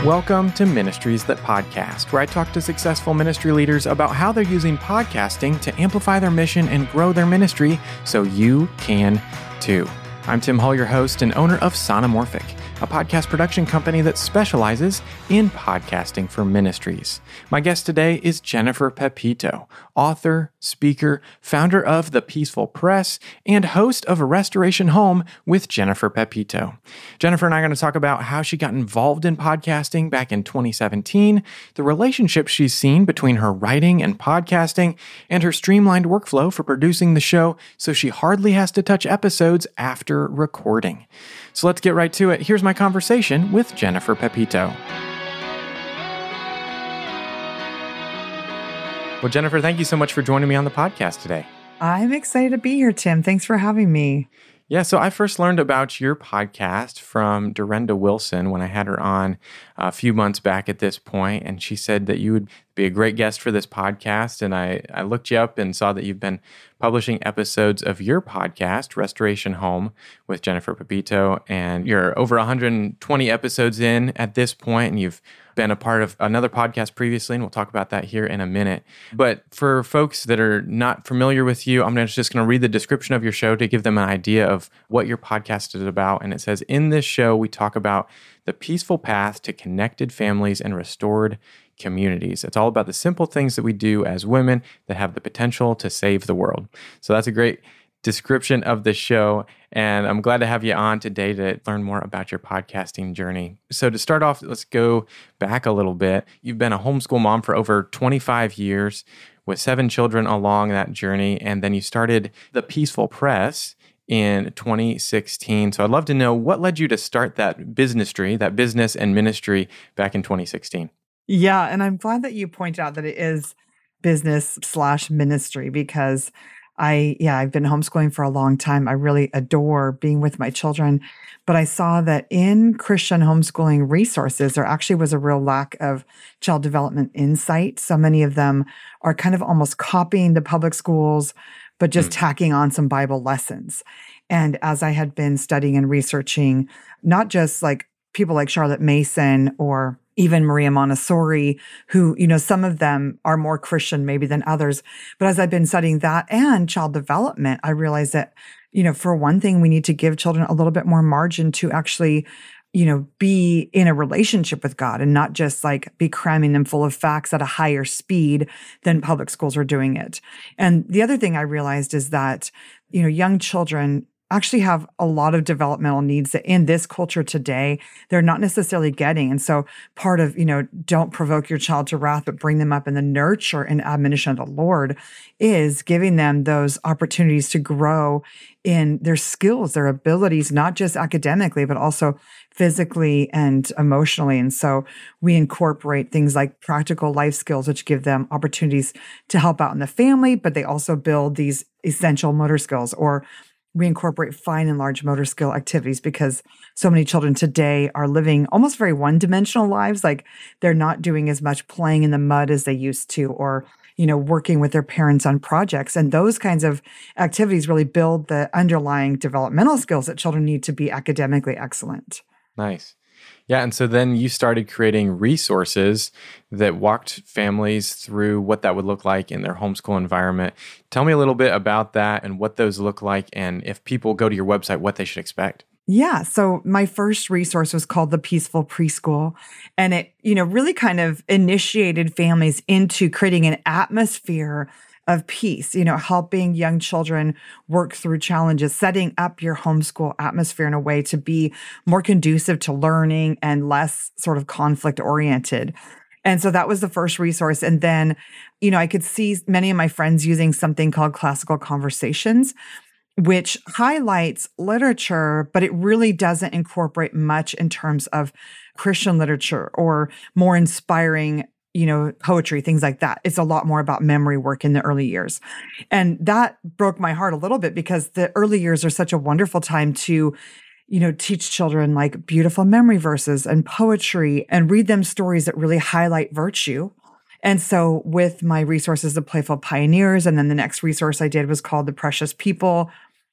Welcome to Ministries That Podcast, where I talk to successful ministry leaders about how they're using podcasting to amplify their mission and grow their ministry so you can too. I'm Tim Hull, your host and owner of Sonomorphic, a podcast production company that specializes in podcasting for ministries. My guest today is Jennifer Pepito, author, speaker, founder of The Peaceful Press, and host of Restoration Home with Jennifer Pepito. Jennifer and I are going to talk about how she got involved in podcasting back in 2017, the relationship she's seen between her writing and podcasting, and her streamlined workflow for producing the show so she hardly has to touch episodes after recording. So let's get right to it. Here's my conversation with Jennifer Pepito. Well, Jennifer, thank you so much for joining me on the podcast today. I'm excited to be here, Tim. Thanks for having me. Yeah, so I first learned about your podcast from Durenda Wilson when I had her on a few months back at this point, and she said that you would be a great guest for this podcast, and I looked you up and saw that you've been publishing episodes of your podcast, Restoration Home with Jennifer Pepito, and you're over 120 episodes in at this point, and you've been a part of another podcast previously, and we'll talk about that here in a minute. But for folks that are not familiar with you, I'm just going to read the description of your show to give them an idea of what your podcast is about. And it says, in this show, we talk about the peaceful path to connected families and restored communities. It's all about the simple things that we do as women that have the potential to save the world. So that's a great description of the show, and I'm glad to have you on today to learn more about your podcasting journey. So to start off, let's go back a little bit. You've been a homeschool mom for over 25 years with 7 children along that journey, and then you started The Peaceful Press in 2016. So I'd love to know what led you to start that business and ministry back in 2016. Yeah, and I'm glad that you point out that it is business/ministry because I've been homeschooling for a long time. I really adore being with my children, but I saw that in Christian homeschooling resources, there actually was a real lack of child development insight. So many of them are kind of almost copying the public schools, but just tacking on some Bible lessons. And as I had been studying and researching, not just like people like Charlotte Mason or even Maria Montessori, who, some of them are more Christian maybe than others. But as I've been studying that and child development, I realized that, for one thing, we need to give children a little bit more margin to actually, be in a relationship with God and not just like be cramming them full of facts at a higher speed than public schools are doing it. And the other thing I realized is that, young children actually have a lot of developmental needs that in this culture today, they're not necessarily getting. And so part of, don't provoke your child to wrath, but bring them up in the nurture and admonition of the Lord is giving them those opportunities to grow in their skills, their abilities, not just academically, but also physically and emotionally. And so we incorporate things like practical life skills, which give them opportunities to help out in the family, but they also build these essential motor skills, or we incorporate fine and large motor skill activities because so many children today are living almost very one-dimensional lives. Like they're not doing as much playing in the mud as they used to, or, working with their parents on projects. And those kinds of activities really build the underlying developmental skills that children need to be academically excellent. Nice. Yeah, and so then you started creating resources that walked families through what that would look like in their homeschool environment. Tell me a little bit about that and what those look like, and if people go to your website, what they should expect. Yeah. So my first resource was called The Peaceful Preschool. And it, really kind of initiated families into creating an atmosphere of peace, helping young children work through challenges, setting up your homeschool atmosphere in a way to be more conducive to learning and less sort of conflict oriented. And so that was the first resource. And then, I could see many of my friends using something called Classical Conversations, which highlights literature, but it really doesn't incorporate much in terms of Christian literature or more inspiring poetry, things like that. It's a lot more about memory work in the early years. And that broke my heart a little bit because the early years are such a wonderful time to, teach children like beautiful memory verses and poetry and read them stories that really highlight virtue. And so with my resources, The Playful Pioneers, and then the next resource I did was called The Precious People,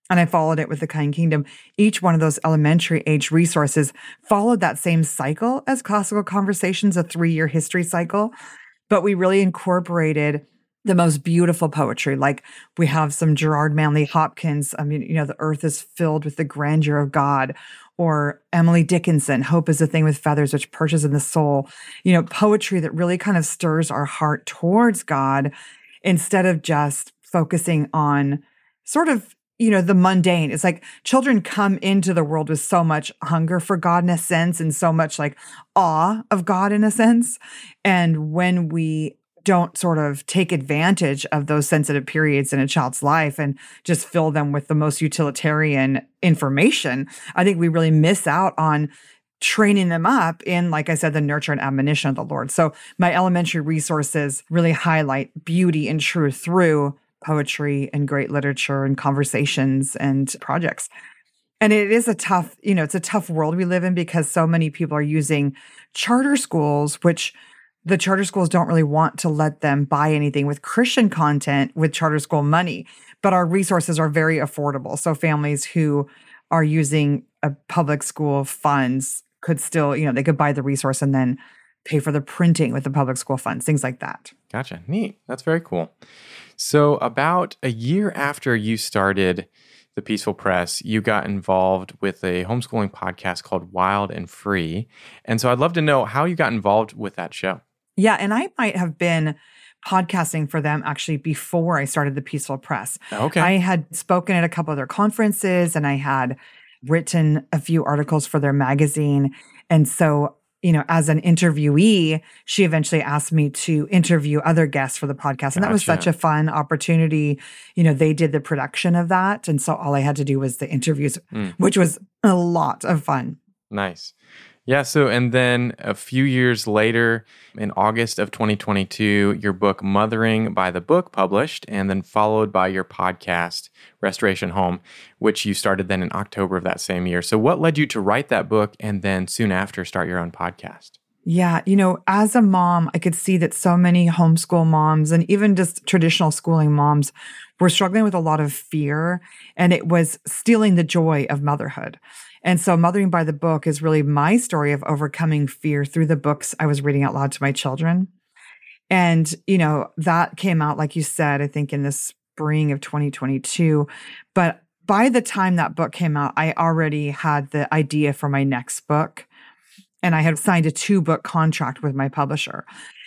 and I followed it with the Kind Kingdom. Each one of those elementary age resources followed that same cycle as Classical Conversations, a 3-year history cycle. But we really incorporated the most beautiful poetry. Like we have some Gerard Manley Hopkins. I mean, the earth is filled with the grandeur of God. Or Emily Dickinson, Hope is a Thing with Feathers, which perches in the soul. Poetry that really kind of stirs our heart towards God instead of just focusing on sort of, the mundane. It's like children come into the world with so much hunger for God in a sense and so much like awe of God in a sense. And when we don't sort of take advantage of those sensitive periods in a child's life and just fill them with the most utilitarian information, I think we really miss out on training them up in, like I said, the nurture and admonition of the Lord. So my elementary resources really highlight beauty and truth through poetry and great literature and conversations and projects. And it is a tough, it's a tough world we live in because so many people are using charter schools, which the charter schools don't really want to let them buy anything with Christian content with charter school money. But our resources are very affordable. So families who are using a public school funds could still, they could buy the resource and then pay for the printing with the public school funds, things like that. Gotcha. Neat. That's very cool. So about a year after you started the Peaceful Press, you got involved with a homeschooling podcast called Wild and Free. And so I'd love to know how you got involved with that show. Yeah, and I might have been podcasting for them actually before I started the Peaceful Press. Okay. I had spoken at a couple of their conferences and I had written a few articles for their magazine. And so, as an interviewee, she eventually asked me to interview other guests for the podcast. And that was such a fun opportunity. They did the production of that. And so all I had to do was the interviews, which was a lot of fun. Nice. Yeah. So, and then a few years later, in August of 2022, your book Mothering by the Book published, and then followed by your podcast Restoration Home, which you started then in October of that same year. So what led you to write that book and then soon after start your own podcast? Yeah. As a mom, I could see that so many homeschool moms and even just traditional schooling moms were struggling with a lot of fear, and it was stealing the joy of motherhood. And so Mothering by the Book is really my story of overcoming fear through the books I was reading out loud to my children. And, that came out, like you said, I think in the spring of 2022. But by the time that book came out, I already had the idea for my next book. And I had signed a 2-book contract with my publisher.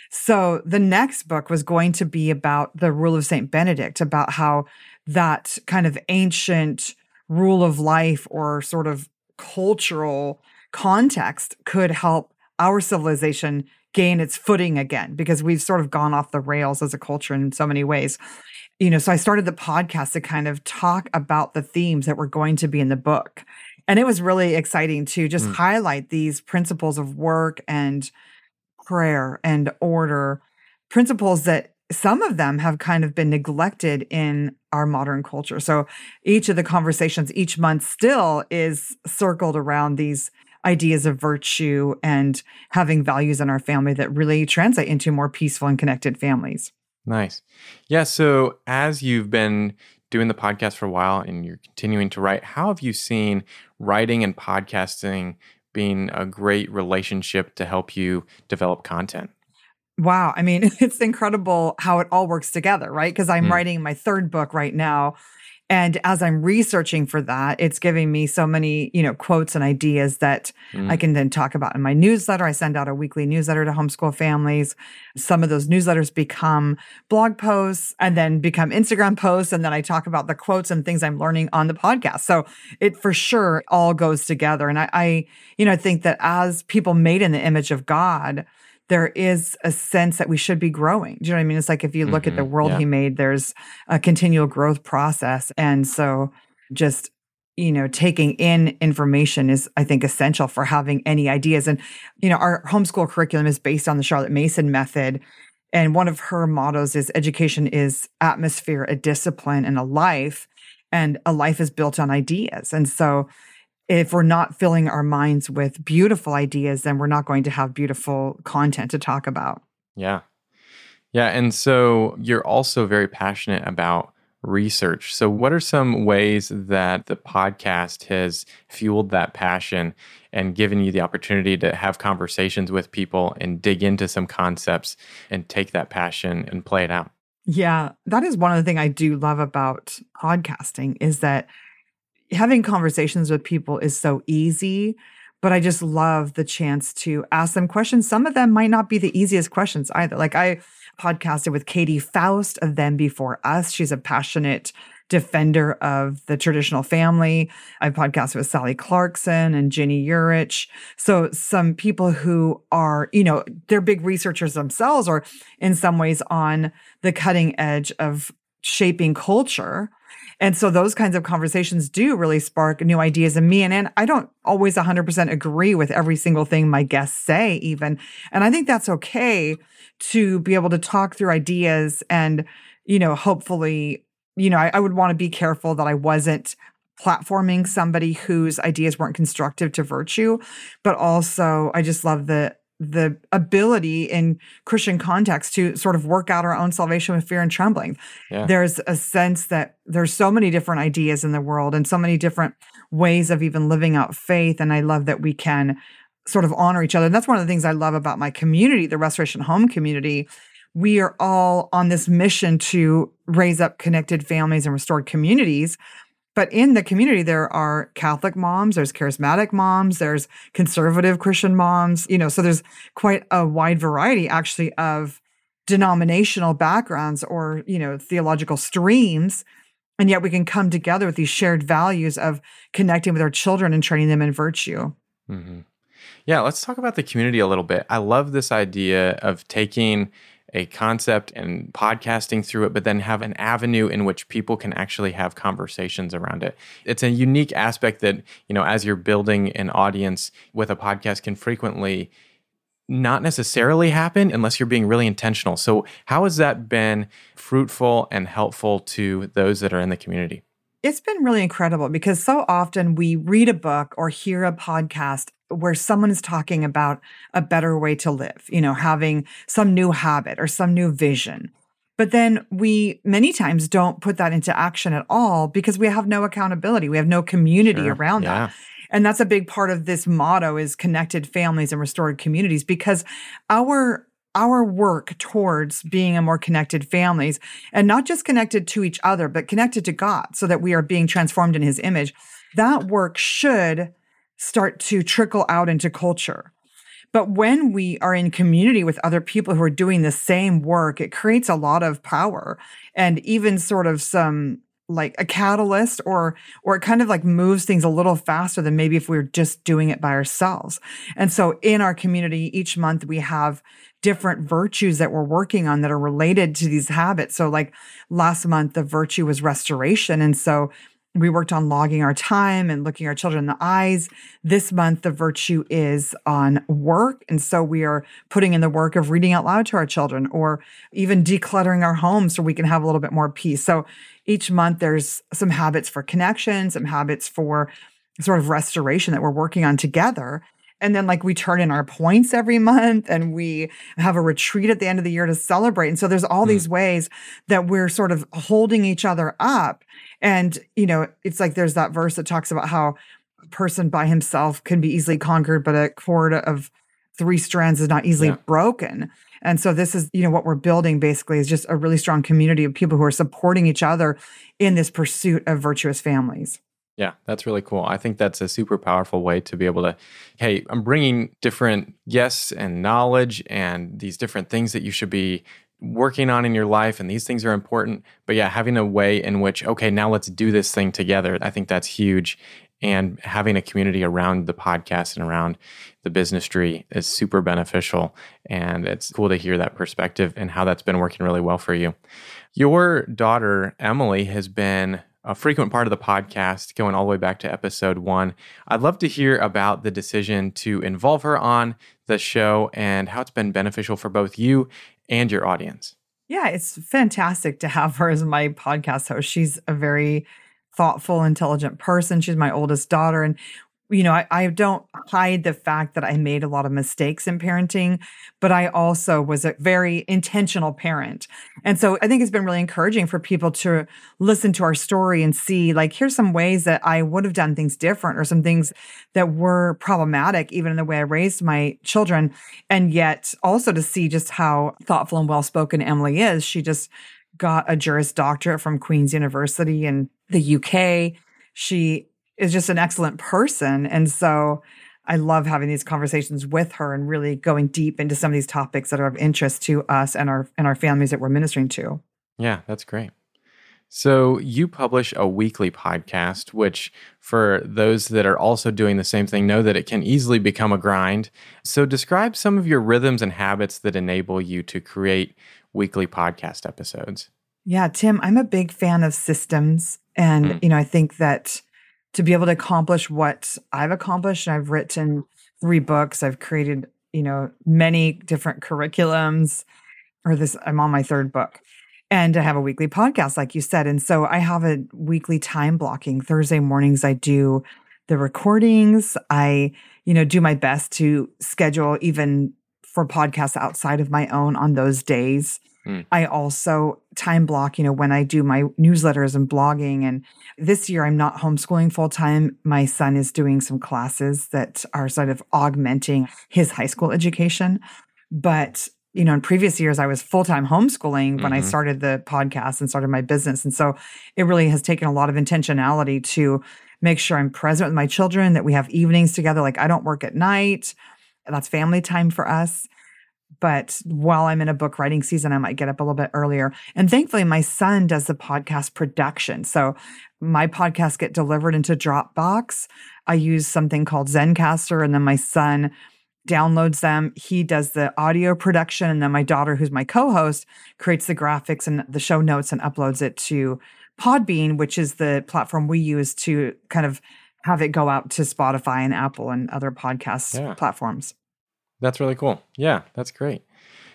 So the next book was going to be about the Rule of St. Benedict, about how that kind of ancient rule of life or sort of cultural context could help our civilization gain its footing again, because we've sort of gone off the rails as a culture in so many ways. So I started the podcast to kind of talk about the themes that were going to be in the book. And it was really exciting to just highlight these principles of work and prayer and order, principles that some of them have kind of been neglected in our modern culture. So each of the conversations each month still is circled around these ideas of virtue and having values in our family that really translate into more peaceful and connected families. Nice. Yeah. So as you've been doing the podcast for a while and you're continuing to write, how have you seen writing and podcasting being a great relationship to help you develop content? Wow. I mean, it's incredible how it all works together, right? Because I'm writing my 3rd book right now. And as I'm researching for that, it's giving me so many, quotes and ideas that I can then talk about in my newsletter. I send out a weekly newsletter to homeschool families. Some of those newsletters become blog posts and then become Instagram posts. And then I talk about the quotes and things I'm learning on the podcast. So it for sure all goes together. And I think that as people made in the image of God, there is a sense that we should be growing. Do you know what I mean? It's like if you look at the world he made, there's a continual growth process. And so just, taking in information is, I think, essential for having any ideas. And, our homeschool curriculum is based on the Charlotte Mason method. And one of her mottos is education is atmosphere, a discipline, and a life. And a life is built on ideas. And so if we're not filling our minds with beautiful ideas, then we're not going to have beautiful content to talk about. Yeah. Yeah. And so you're also very passionate about research. So what are some ways that the podcast has fueled that passion and given you the opportunity to have conversations with people and dig into some concepts and take that passion and play it out? Yeah, that is one of the things I do love about podcasting is that having conversations with people is so easy, but I just love the chance to ask them questions. Some of them might not be the easiest questions either. Like I podcasted with Katie Faust of Them Before Us. She's a passionate defender of the traditional family. I podcasted with Sally Clarkson and Jenny Urich. So some people who are, they're big researchers themselves or in some ways on the cutting edge of shaping culture. And so those kinds of conversations do really spark new ideas in me. And I don't always 100% agree with every single thing my guests say even. And I think that's okay to be able to talk through ideas and, hopefully, I would want to be careful that I wasn't platforming somebody whose ideas weren't constructive to virtue. But also I just love the ability in Christian context to sort of work out our own salvation with fear and trembling. Yeah. There's a sense that there's so many different ideas in the world and so many different ways of even living out faith. And I love that we can sort of honor each other. And that's one of the things I love about my community, the Restoration Home community. We are all on this mission to raise up connected families and restored communities. But in the community, there are Catholic moms, there's charismatic moms, there's conservative Christian moms, so there's quite a wide variety actually of denominational backgrounds or, theological streams. And yet we can come together with these shared values of connecting with our children and training them in virtue. Mm-hmm. Yeah, let's talk about the community a little bit. I love this idea of taking a concept and podcasting through it, but then have an avenue in which people can actually have conversations around it. It's a unique aspect that, as you're building an audience with a podcast can frequently not necessarily happen unless you're being really intentional. So how has that been fruitful and helpful to those that are in the community? It's been really incredible because so often we read a book or hear a podcast where someone is talking about a better way to live, having some new habit or some new vision. But then we many times don't put that into action at all because we have no accountability. We have no community around that. And that's a big part of this motto is connected families and restored communities because our work towards being a more connected families and not just connected to each other, but connected to God so that we are being transformed in his image, that work should start to trickle out into culture. But when we are in community with other people who are doing the same work, it creates a lot of power and even sort of some like a catalyst or it kind of like moves things a little faster than maybe if we were just doing it by ourselves. And so in our community, each month we have different virtues that we're working on that are related to these habits. So like last month, the virtue was restoration. And so we worked on logging our time and looking our children in the eyes. This month, the virtue is on work. And so we are putting in the work of reading out loud to our children or even decluttering our homes so we can have a little bit more peace. So each month, there's some habits for connection, some habits for sort of restoration that we're working on together. And then like we turn in our points every month and we have a retreat at the end of the year to celebrate. And so there's all these ways that we're sort of holding each other up. And, it's like there's that verse that talks about how a person by himself can be easily conquered, but a cord of 3 strands is not easily broken. And so this is, what we're building basically is just a really strong community of people who are supporting each other in this pursuit of virtuous families. Yeah, that's really cool. I think that's a super powerful way to be able to, hey, I'm bringing different guests and knowledge and these different things that you should be working on in your life, and these things are important. But yeah, having a way in which, okay, now let's do this thing together. I think that's huge. And having a community around the podcast and around the business tree is super beneficial. And it's cool to hear that perspective and how that's been working really well for you. Your daughter, Emily, has been a frequent part of the podcast, going all the way back to episode 1. I'd love to hear about the decision to involve her on the show and how it's been beneficial for both you and your audience. Yeah, it's fantastic to have her as my podcast host. She's a very thoughtful, intelligent person. She's my oldest daughter. And, I don't hide the fact that I made a lot of mistakes in parenting, but I also was a very intentional parent. And so I think it's been really encouraging for people to listen to our story and see, like, here's some ways that I would have done things different, or some things that were problematic, even in the way I raised my children. And yet also to see just how thoughtful and well-spoken Emily is. She just got a Juris Doctorate from Queen's University in the UK. She is just an excellent person. And so I love having these conversations with her and really going deep into some of these topics that are of interest to us and our families that we're ministering to. Yeah, that's great. So you publish a weekly podcast, which for those that are also doing the same thing know that it can easily become a grind. So describe some of your rhythms and habits that enable you to create weekly podcast episodes. Yeah, Tim, I'm a big fan of systems. And, I think that to be able to accomplish what I've accomplished, and I've written 3 books, I've created, many different curriculums, I'm on my 3rd book. And I have a weekly podcast, like you said. And so I have a weekly time blocking. Thursday mornings, I do the recordings. I, do my best to schedule even for podcasts outside of my own on those days. I also time block, when I do my newsletters and blogging. And this year I'm not homeschooling full time. My son is doing some classes that are sort of augmenting his high school education. But, in previous years I was full-time homeschooling when I started the podcast and started my business. And so it really has taken a lot of intentionality to make sure I'm present with my children, that we have evenings together. Like, I don't work at night. That's family time for us. But while I'm in a book writing season, I might get up a little bit earlier. And thankfully, my son does the podcast production. So my podcasts get delivered into Dropbox. I use something called Zencastr, and then my son downloads them. He does the audio production. And then my daughter, who's my co-host, creates the graphics and the show notes and uploads it to Podbean, which is the platform we use to kind of have it go out to Spotify and Apple and other podcast platforms. That's really cool. Yeah, that's great.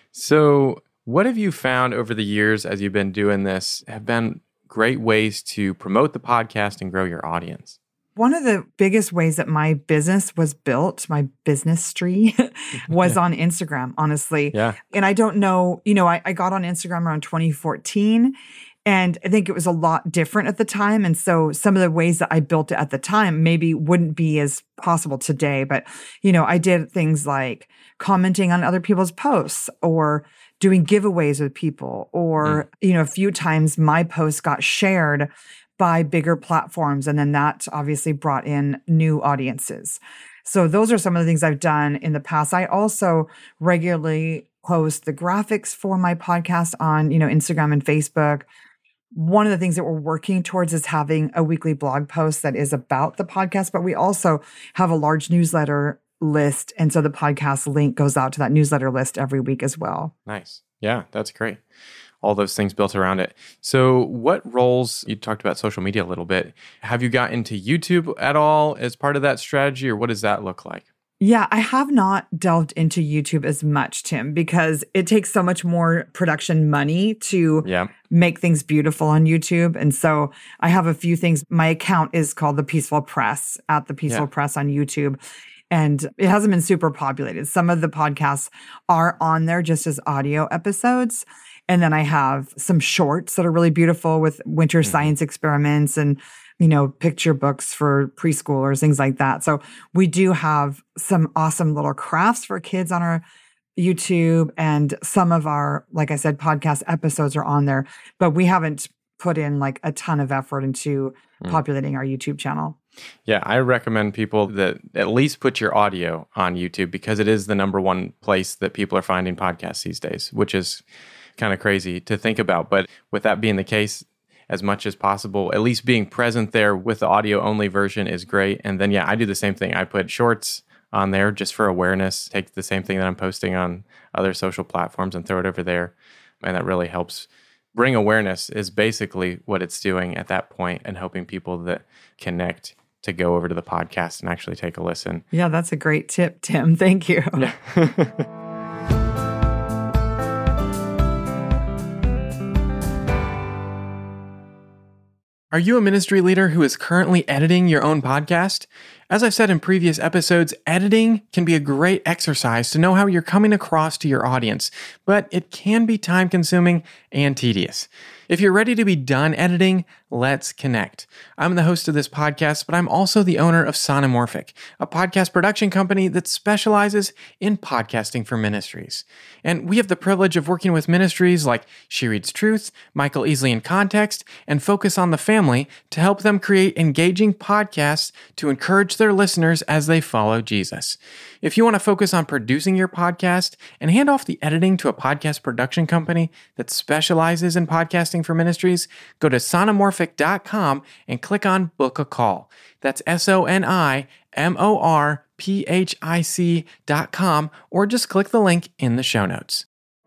So what have you found over the years as you've been doing this have been great ways to promote the podcast and grow your audience? One of the biggest ways that my business was built, my business tree, was on Instagram, honestly. Yeah. And I don't know, I got on Instagram around 2014. And I think it was a lot different at the time. And so some of the ways that I built it at the time maybe wouldn't be as possible today. But, I did things like commenting on other people's posts, or doing giveaways with people, or, a few times my posts got shared by bigger platforms. And then that obviously brought in new audiences. So those are some of the things I've done in the past. I also regularly post the graphics for my podcast on, Instagram and Facebook. One of the things that we're working towards is having a weekly blog post that is about the podcast, but we also have a large newsletter list. And so the podcast link goes out to that newsletter list every week as well. Nice. Yeah, that's great. All those things built around it. So what roles, you talked about social media a little bit, have you got into YouTube at all as part of that strategy, or what does that look like? Yeah, I have not delved into YouTube as much, Tim, because it takes so much more production money to make things beautiful on YouTube. And so I have a few things. My account is called The Peaceful Press, at The Peaceful Press on YouTube. And it hasn't been super populated. Some of the podcasts are on there just as audio episodes. And then I have some shorts that are really beautiful with winter science experiments and, picture books for preschoolers, things like that. So we do have some awesome little crafts for kids on our YouTube, and some of our, like I said, podcast episodes are on there, but we haven't put in like a ton of effort into populating our YouTube channel. Yeah, I recommend people that at least put your audio on YouTube, because it is the number one place that people are finding podcasts these days, which is kind of crazy to think about. But with that being the case, as much as possible, at least being present there with the audio only version is great. And then, I do the same thing. I put shorts on there just for awareness, take the same thing that I'm posting on other social platforms and throw it over there. And that really helps bring awareness, is basically what it's doing at that point, and helping people that connect to go over to the podcast and actually take a listen. Yeah, that's a great tip, Tim. Thank you. Yeah. Are you a ministry leader who is currently editing your own podcast? As I've said in previous episodes, editing can be a great exercise to know how you're coming across to your audience, but it can be time-consuming and tedious. If you're ready to be done editing, let's connect. I'm the host of this podcast, but I'm also the owner of Sonomorphic, a podcast production company that specializes in podcasting for ministries. And we have the privilege of working with ministries like She Reads Truth, Michael Easley in Context, and Focus on the Family to help them create engaging podcasts to encourage their listeners as they follow Jesus. If you want to focus on producing your podcast and hand off the editing to a podcast production company that specializes in podcasting for ministries, go to sonomorphic.com and click on Book a Call. That's SONIMORPHIC.com, or just click the link in the show notes.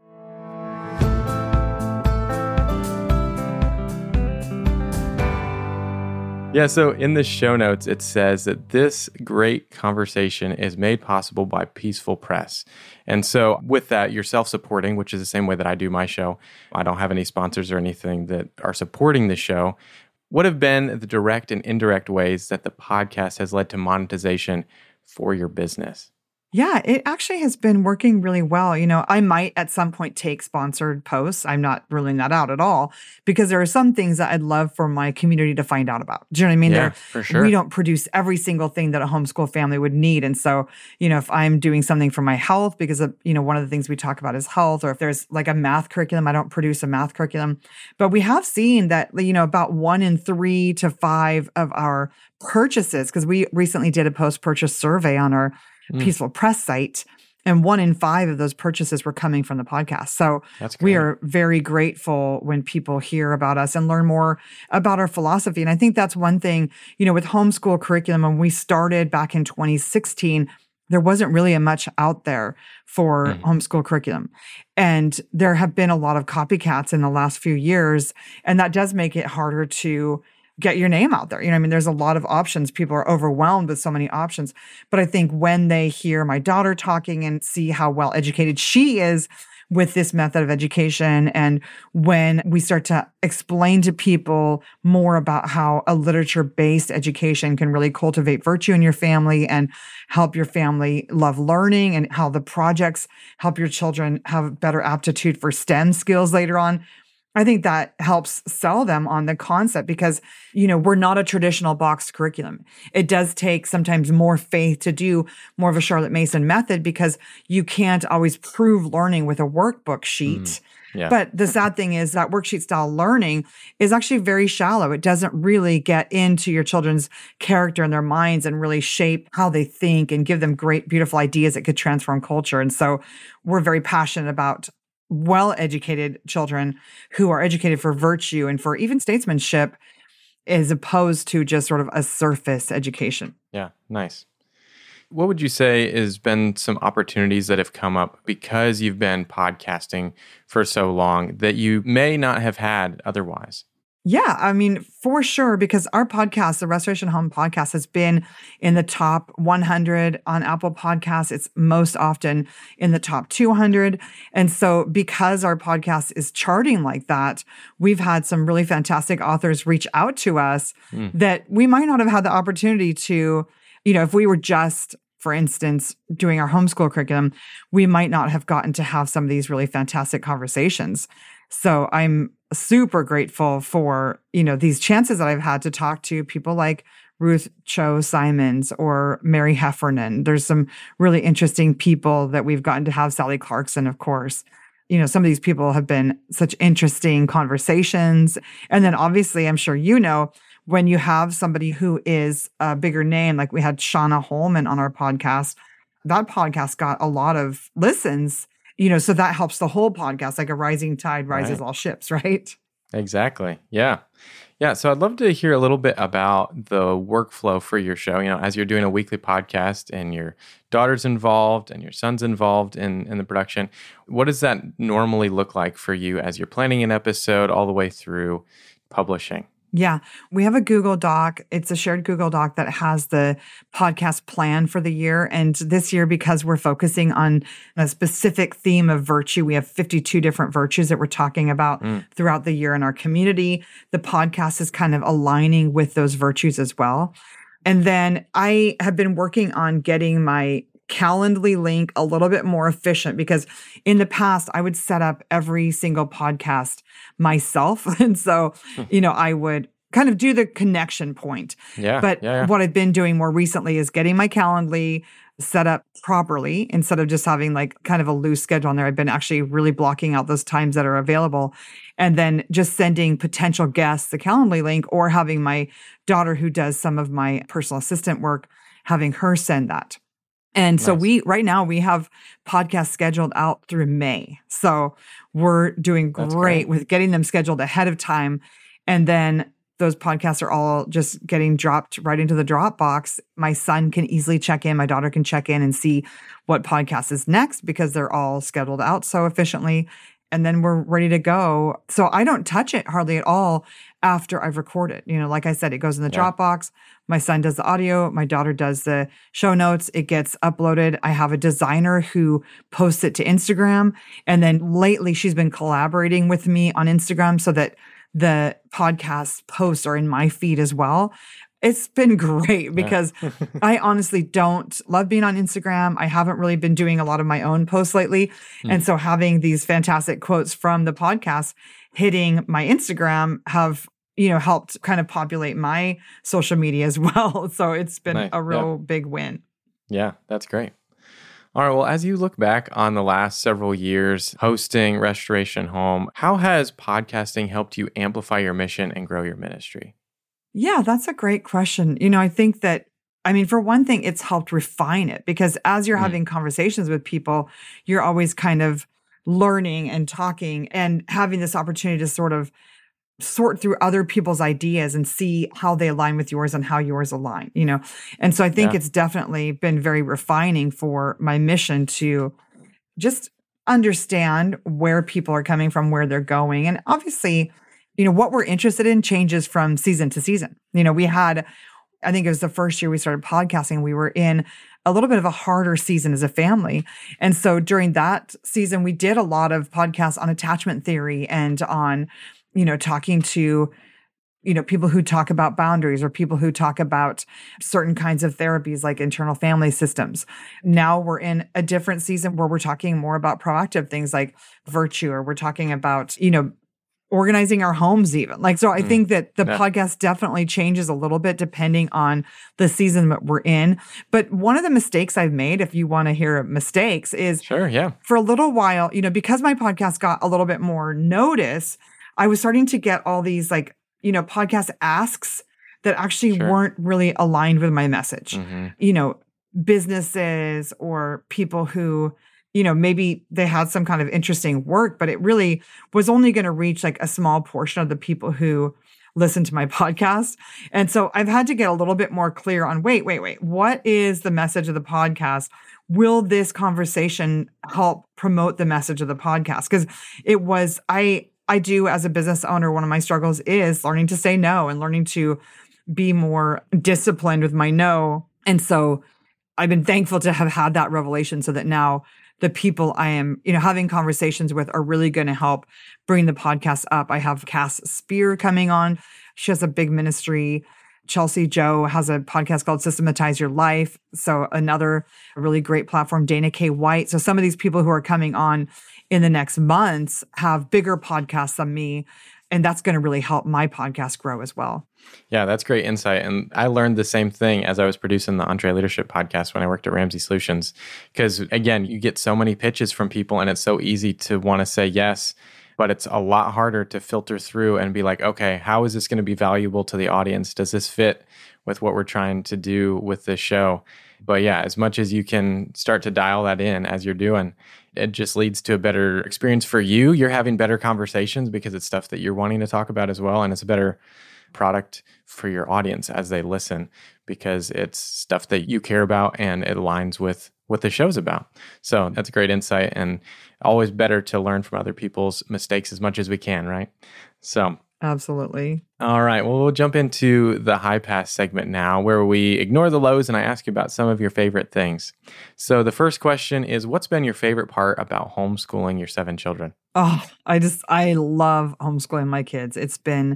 Yeah, so in the show notes, it says that this great conversation is made possible by Peaceful Press. And so with that, you're self-supporting, which is the same way that I do my show. I don't have any sponsors or anything that are supporting the show. What have been the direct and indirect ways that the podcast has led to monetization for your business? Yeah, it actually has been working really well. I might at some point take sponsored posts. I'm not ruling that out at all, because there are some things that I'd love for my community to find out about. Do you know what I mean? Yeah, for sure. We don't produce every single thing that a homeschool family would need. And so, if I'm doing something for my health, because of, one of the things we talk about is health, or if there's like a math curriculum, I don't produce a math curriculum. But we have seen that, about 1 in 3 to 5 of our purchases, because we recently did a post-purchase survey on our Peaceful Press site, and 1 in 5 of those purchases were coming from the podcast. So we are very grateful when people hear about us and learn more about our philosophy. And I think that's one thing, with homeschool curriculum, when we started back in 2016, there wasn't really much out there for homeschool curriculum. And there have been a lot of copycats in the last few years, and that does make it harder to get your name out there. There's a lot of options. People are overwhelmed with so many options. But I think when they hear my daughter talking and see how well educated she is with this method of education, and when we start to explain to people more about how a literature-based education can really cultivate virtue in your family and help your family love learning, and how the projects help your children have better aptitude for STEM skills later on, I think that helps sell them on the concept, because, we're not a traditional boxed curriculum. It does take sometimes more faith to do more of a Charlotte Mason method, because you can't always prove learning with a workbook sheet. Yeah. But the sad thing is that worksheet style learning is actually very shallow. It doesn't really get into your children's character and their minds and really shape how they think and give them great, beautiful ideas that could transform culture. And so we're very passionate about well-educated children who are educated for virtue and for even statesmanship, as opposed to just sort of a surface education. Yeah, nice. What would you say has been some opportunities that have come up because you've been podcasting for so long that you may not have had otherwise? Yeah, for sure, because our podcast, the Restoration Home Podcast, has been in the top 100 on Apple Podcasts. It's most often in the top 200. And so because our podcast is charting like that, we've had some really fantastic authors reach out to us that we might not have had the opportunity to, if we were just, for instance, doing our homeschool curriculum, we might not have gotten to have some of these really fantastic conversations. So I'm super grateful for, these chances that I've had to talk to people like Ruth Cho Simons or Mary Heffernan. There's some really interesting people that we've gotten to have. Sally Clarkson, of course. Some of these people have been such interesting conversations. And then obviously, I'm sure when you have somebody who is a bigger name, like we had Shauna Holman on our podcast, that podcast got a lot of listens. So that helps the whole podcast, like a rising tide rises all ships, right? Exactly. Yeah. Yeah. So I'd love to hear a little bit about the workflow for your show. As you're doing a weekly podcast and your daughter's involved and your son's involved in the production, what does that normally look like for you as you're planning an episode all the way through publishing? Yeah, we have a Google Doc. It's a shared Google Doc that has the podcast plan for the year. And this year, because we're focusing on a specific theme of virtue, we have 52 different virtues that we're talking about throughout the year in our community. The podcast is kind of aligning with those virtues as well. And then I have been working on getting my Calendly link a little bit more efficient because in the past I would set up every single podcast myself. And so, I would kind of do the connection point. Yeah. But Yeah. what I've been doing more recently is getting my Calendly set up properly instead of just having like kind of a loose schedule on there. I've been actually really blocking out those times that are available and then just sending potential guests the Calendly link or having my daughter who does some of my personal assistant work, having her send that. And so Nice. right now we have podcasts scheduled out through May. So we're doing That's great great. with getting them scheduled ahead of time. And then those podcasts are all just getting dropped right into the Dropbox. My son can easily check in. My daughter can check in and see what podcast is next because they're all scheduled out so efficiently. And then we're ready to go. So I don't touch it hardly at all after I've recorded. Like I said, it goes in the Yeah. Dropbox. My son does the audio. My daughter does the show notes. It gets uploaded. I have a designer who posts it to Instagram. And then lately she's been collaborating with me on Instagram so that the podcast posts are in my feed as well. It's been great because I honestly don't love being on Instagram. I haven't really been doing a lot of my own posts lately. And so having these fantastic quotes from the podcast hitting my Instagram have, helped kind of populate my social media as well. So it's been Nice. a real big win. Yeah, that's great. All right. Well, as you look back on the last several years hosting Restoration Home, how has podcasting helped you amplify your mission and grow your ministry? Yeah, that's a great question. I think that, for one thing, it's helped refine it because as you're having conversations with people, you're always kind of learning and talking and having this opportunity to sort of sort through other people's ideas and see how they align with yours and how yours align, And so I think it's definitely been very refining for my mission to just understand where people are coming from, where they're going. And obviously, what we're interested in changes from season to season. We had, I think it was the first year we started podcasting, we were in a little bit of a harder season as a family. And so during that season, we did a lot of podcasts on attachment theory and on, talking to, people who talk about boundaries or people who talk about certain kinds of therapies like internal family systems. Now we're in a different season where we're talking more about proactive things like virtue, or we're talking about, organizing our homes even. So I think that the podcast definitely changes a little bit depending on the season that we're in. But one of the mistakes I've made, if you want to hear mistakes, is Sure, yeah. for a little while, because my podcast got a little bit more notice, I was starting to get all these podcast asks that actually weren't really aligned with my message. Businesses or people who, maybe they had some kind of interesting work, but it really was only going to reach like a small portion of the people who listen to my podcast. And so I've had to get a little bit more clear on, wait, what is the message of the podcast? Will this conversation help promote the message of the podcast? Because it was, I do as a business owner, one of my struggles is learning to say no and learning to be more disciplined with my no. And so I've been thankful to have had that revelation so that now the people I am, having conversations with are really going to help bring the podcast up. I have Cass Spear coming on. She has a big ministry. Chelsea Joe has a podcast called Systematize Your Life. So another really great platform, Dana K. White. So some of these people who are coming on in the next months have bigger podcasts than me. And that's going to really help my podcast grow as well. Yeah, that's great insight. And I learned the same thing as I was producing the EntreLeadership podcast when I worked at Ramsey Solutions. Because again, you get so many pitches from people and it's so easy to want to say yes, but it's a lot harder to filter through and be like, okay, how is this going to be valuable to the audience? Does this fit with what we're trying to do with this show? But yeah, as much as you can start to dial that in as you're doing, it just leads to a better experience for you. You're having better conversations because it's stuff that you're wanting to talk about as well. And it's a better product for your audience as they listen because it's stuff that you care about and it aligns with what the show's about. So that's a great insight and always better to learn from other people's mistakes as much as we can, right? So absolutely. All right. Well, we'll jump into the high pass segment now where we ignore the lows and I ask you about some of your favorite things. So the first question is, what's been your favorite part about homeschooling your 7 children? Oh, I love homeschooling my kids. It's been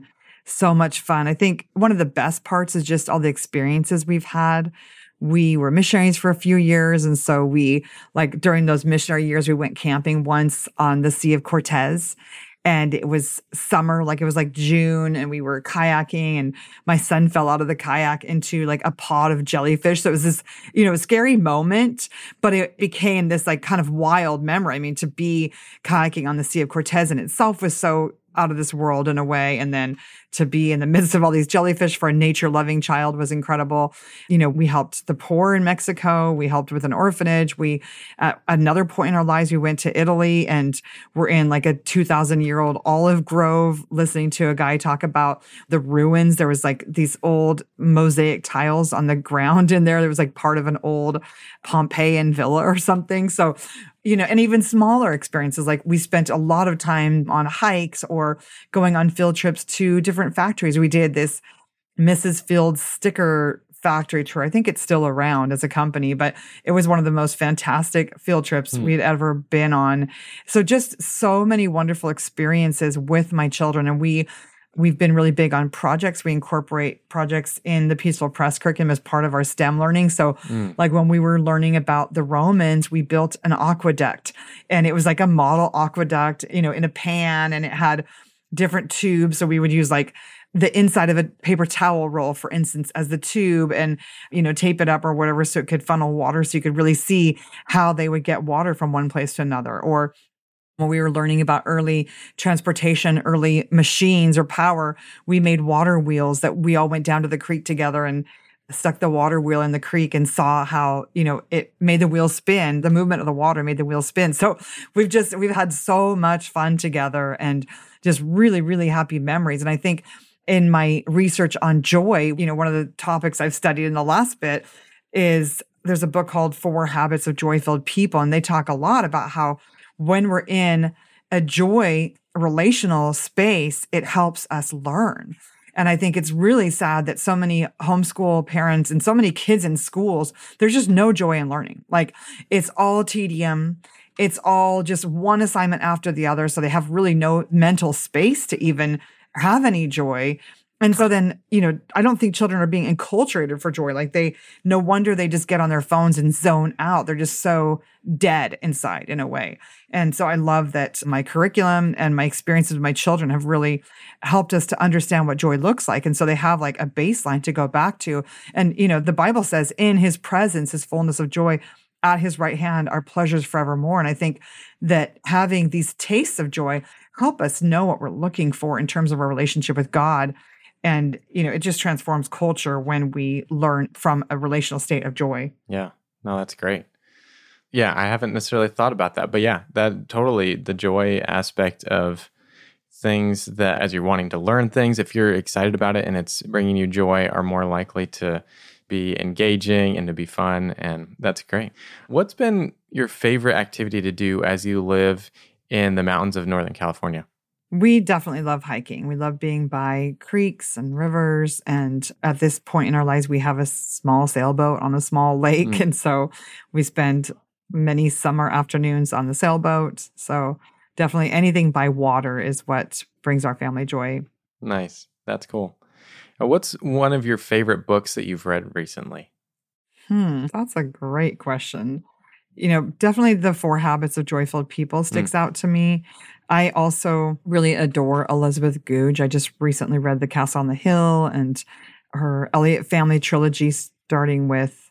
so much fun. I think one of the best parts is just all the experiences we've had. We were missionaries for a few years. And so during those missionary years, we went camping once on the Sea of Cortez. And it was summer, it was June, and we were kayaking, and my son fell out of the kayak into a pod of jellyfish. So it was this, a scary moment, but it became this kind of wild memory. I mean, to be kayaking on the Sea of Cortez in itself was so out of this world in a way. And then to be in the midst of all these jellyfish for a nature-loving child was incredible. We helped the poor in Mexico. We helped with an orphanage. At another point in our lives, we went to Italy and we're in a 2,000-year-old olive grove listening to a guy talk about the ruins. There was these old mosaic tiles on the ground in there. There was part of an old Pompeian villa or something. So and even smaller experiences. We spent a lot of time on hikes or going on field trips to different factories. We did this Mrs. Fields sticker factory tour. I think it's still around as a company, but it was one of the most fantastic field trips we'd ever been on. So just so many wonderful experiences with my children. And we've been really big on projects. We incorporate projects in the Peaceful Press curriculum as part of our STEM learning. So when we were learning about the Romans, we built an aqueduct, and it was a model aqueduct, in a pan, and it had different tubes. So we would use the inside of a paper towel roll, for instance, as the tube, and, tape it up or whatever so it could funnel water, so you could really see how they would get water from one place to another. Or when we were learning about early transportation, early machines or power, we made water wheels that we all went down to the creek together and stuck the water wheel in the creek and saw how, it made the wheel spin. The movement of the water made the wheel spin. So we've had so much fun together and just really, really happy memories. And I think in my research on joy, one of the topics I've studied in the last bit is there's a book called 4 Habits of Joy-Filled People. And they talk a lot about how when we're in a joy relational space, it helps us learn. And I think it's really sad that so many homeschool parents and so many kids in schools, there's just no joy in learning. It's all tedium. It's all just one assignment after the other. So they have really no mental space to even have any joy. And so then, I don't think children are being enculturated for joy. No wonder they just get on their phones and zone out. They're just so dead inside in a way. And so I love that my curriculum and my experiences with my children have really helped us to understand what joy looks like. And so they have a baseline to go back to. And, the Bible says in his presence, his fullness of joy, at his right hand are pleasures forevermore. And I think that having these tastes of joy help us know what we're looking for in terms of our relationship with God. And, it just transforms culture when we learn from a relational state of joy. Yeah. No, that's great. Yeah, I haven't necessarily thought about that. But yeah, that totally, the joy aspect of things that as you're wanting to learn things, if you're excited about it and it's bringing you joy, are more likely to be engaging and to be fun. And that's great. What's been your favorite activity to do as you live in the mountains of Northern California? We definitely love hiking. We love being by creeks and rivers. And at this point in our lives, we have a small sailboat on a small lake. And so we spend many summer afternoons on the sailboat. So definitely anything by water is what brings our family joy. Nice. That's cool. What's one of your favorite books that you've read recently? That's a great question. Definitely the 4 Habits of Joy-Filled People sticks out to me. I also really adore Elizabeth Goudge. I just recently read The Castle on the Hill and her Elliott Family trilogy, starting with,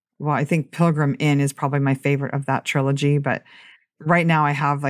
I think Pilgrim Inn is probably my favorite of that trilogy. But right now I have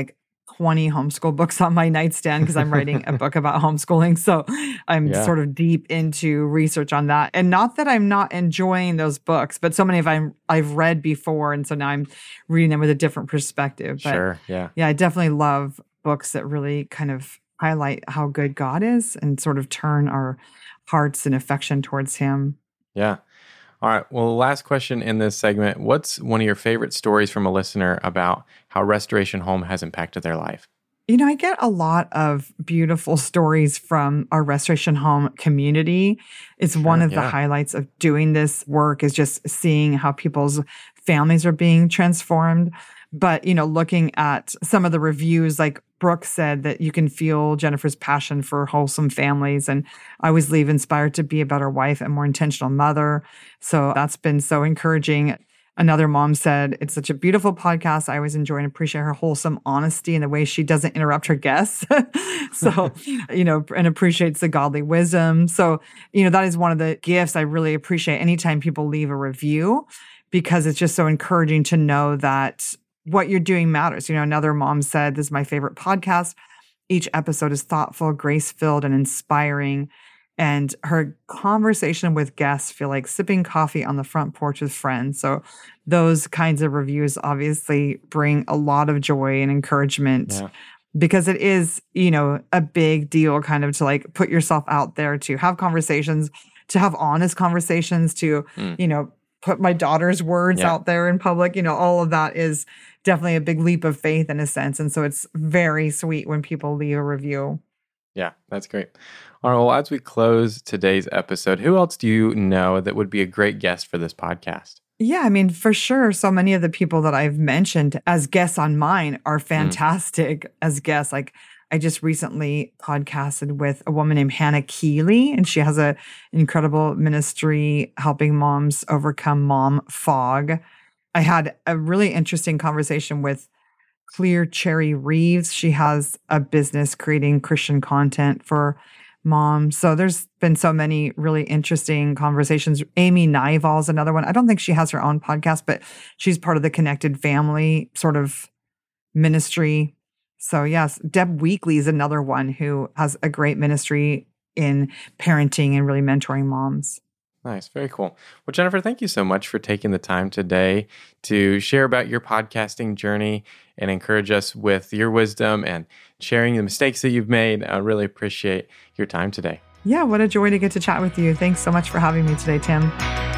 20 homeschool books on my nightstand because I'm writing a book about homeschooling. So I'm sort of deep into research on that. And not that I'm not enjoying those books, but so many of them I've read before. And so now I'm reading them with a different perspective. But sure. Yeah. Yeah, I definitely love books that really kind of highlight how good God is and sort of turn our hearts and affection towards him. Yeah. All right. Well, last question in this segment. What's one of your favorite stories from a listener about how Restoration Home has impacted their life? I get a lot of beautiful stories from our Restoration Home community. It's one of the highlights of doing this work is just seeing how people's families are being transformed. But, looking at some of the reviews, like Brooke said, that you can feel Jennifer's passion for wholesome families. And I always leave inspired to be a better wife and more intentional mother. So that's been so encouraging. Another mom said, it's such a beautiful podcast. I always enjoy and appreciate her wholesome honesty and the way she doesn't interrupt her guests. So, and appreciates the godly wisdom. So, that is one of the gifts I really appreciate anytime people leave a review, because it's just so encouraging to know that what you're doing matters. Another mom said, this is my favorite podcast. Each episode is thoughtful, grace-filled, and inspiring. And her conversation with guests feel like sipping coffee on the front porch with friends. So those kinds of reviews obviously bring a lot of joy and encouragement, because it is, a big deal kind of to like put yourself out there, to have conversations, to have honest conversations, to, put my daughter's words out there in public. All of that is definitely a big leap of faith in a sense. And so it's very sweet when people leave a review. Yeah, that's great. All right, well, as we close today's episode, who else do you know that would be a great guest for this podcast? Yeah, I mean, for sure. So many of the people that I've mentioned as guests on mine are fantastic as guests. Like, I just recently podcasted with a woman named Hannah Keeley, and she has an incredible ministry helping moms overcome mom fog. I had a really interesting conversation with Clear Cherry Reeves. She has a business creating Christian content for moms. So there's been so many really interesting conversations. Amy Nival is another one. I don't think she has her own podcast, but she's part of the Connected Family sort of ministry. So yes, Deb Weekly is another one who has a great ministry in parenting and really mentoring moms. Nice. Very cool. Well, Jennifer, thank you so much for taking the time today to share about your podcasting journey and encourage us with your wisdom and sharing the mistakes that you've made. I really appreciate your time today. Yeah, what a joy to get to chat with you. Thanks so much for having me today, Tim.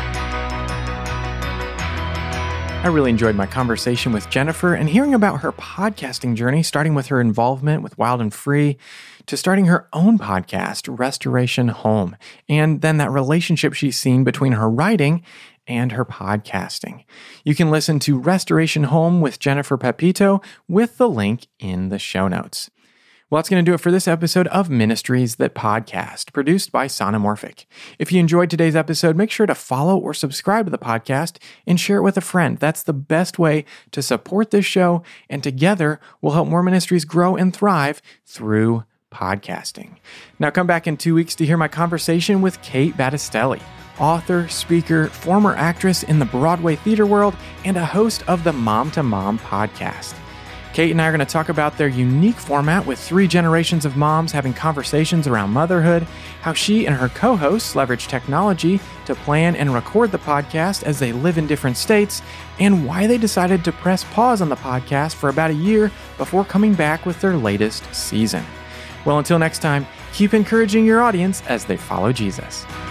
I really enjoyed my conversation with Jennifer and hearing about her podcasting journey, starting with her involvement with Wild and Free to starting her own podcast, Restoration Home, and then that relationship she's seen between her writing and her podcasting. You can listen to Restoration Home with Jennifer Pepito with the link in the show notes. Well, that's going to do it for this episode of Ministries That Podcast, produced by Sonomorphic. If you enjoyed today's episode, make sure to follow or subscribe to the podcast and share it with a friend. That's the best way to support this show, and together we'll help more ministries grow and thrive through podcasting. Now come back in 2 weeks to hear my conversation with Kate Battistelli, author, speaker, former actress in the Broadway theater world, and a host of the Mom to Mom podcast. Kate and I are going to talk about their unique format with 3 generations of moms having conversations around motherhood, how she and her co-hosts leverage technology to plan and record the podcast as they live in different states, and why they decided to press pause on the podcast for about a year before coming back with their latest season. Well, until next time, keep encouraging your audience as they follow Jesus.